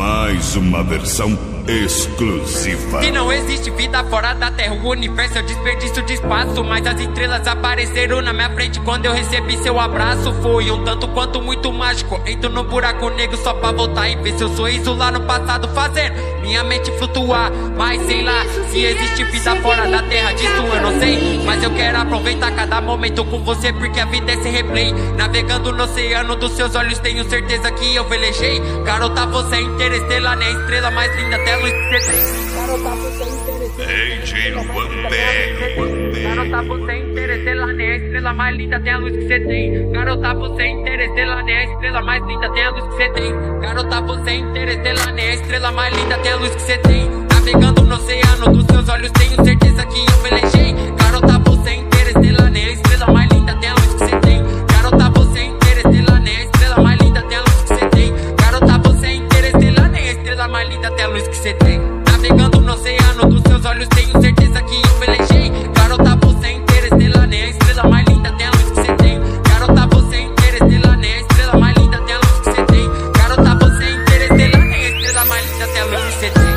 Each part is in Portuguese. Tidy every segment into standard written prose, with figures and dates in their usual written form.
Mais uma versão exclusiva. Se não existe vida fora da Terra, o universo é um desperdício de espaço. Mas as estrelas apareceram na minha frente quando eu recebi seu abraço. Foi um tanto quanto muito mágico. Entro no buraco negro só pra voltar e ver seu sorriso lá no passado, fazendo minha mente flutuar. Mas sei lá, se existe vida fora da Terra, disso eu não sei. Mas eu quero aproveitar cada momento com você, porque a vida é esse replay. Navegando no oceano dos seus olhos, tenho certeza que eu velejei. Garota, você é interestelar, né? A estrela mais linda até a luz que você tem. Garota, você é interestelar. DJ Luan BR. Garota, você é interestelar, né? A estrela mais linda tem a luz que você tem. Garota, você é interestelar, né? A estrela mais linda tem a luz que você tem. Garota, você é interestelar, né? A estrela mais linda tem a luz que você tem. Navegando no oceano dos seus olhos, tenho certeza que eu velejei. Garota, você é interestelar, né? A estrela mais linda tem a luz que você tem. Garota, você é interestelar, né? A estrela mais linda tem a luz que você tem. Garota, você é interestelar, né? A estrela mais linda tem a luz que você tem. Navegando no oceano dos seus olhos, tenho certeza que eu velejei. Garota, você é interestelar, né? A estrela mais linda tem a luz que você tem. Garota, você é interestelar, né? A estrela mais linda tem a luz que você tem. Garota, você é interestelar, né? A estrela mais linda tem a luz que você tem.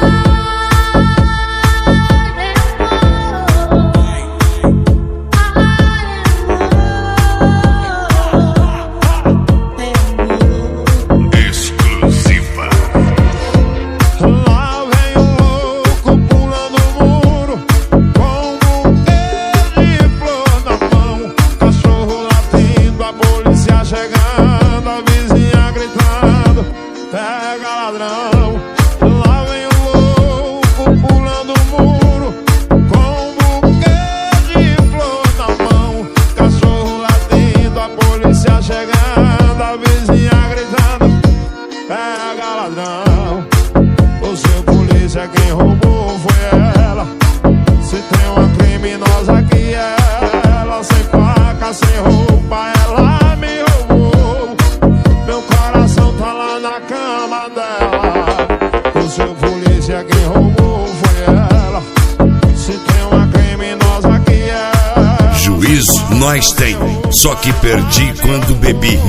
Chegando, a vizinha gritando, pega ladrão. Lá vem o louco pulando o muro, com um buquê de flor na mão. Cachorro latindo, a polícia chegando, a vizinha gritando, pega ladrão. O seu polícia, quem roubou foi ela. Se tem uma criminosa aqui é ela. Sem faca, sem roupa, ela me roubou. Meu coração tá lá na cama dela. O seu polícia, quem roubou foi ela. Se tem uma criminosa aqui é ela. Juízo nós tem, só que perdi quando bebi.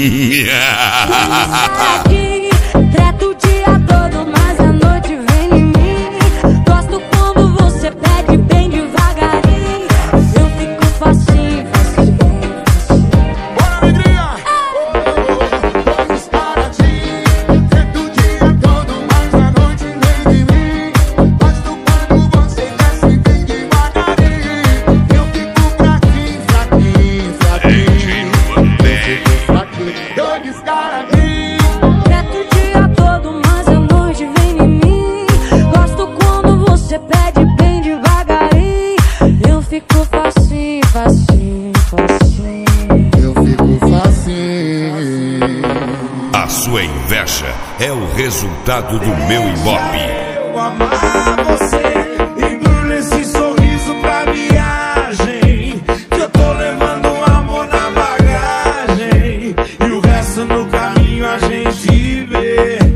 Trato o dia todo, mas a noite vem em mim. Gosto quando você pede bem devagarinho. Eu fico facinho, facinho. Bora, alegria! Vamos para ti. Trato o dia todo, mas a noite vem em mim. Gosto quando você desce bem devagarinho. Eu fico fraquinho, fraquinho, fraquinho. Dois caras aqui. Trato o dia todo, mas a noite vem em mim. Gosto quando você pede bem devagarinho. Eu fico facinho, facinho, facinho. Eu fico facinho. A sua inveja é o resultado do meu ibope. Eu amar você, embrulha esse sorriso pra viagem. Que eu tô levando um amor na bagagem. E o resto no caminho a gente vê.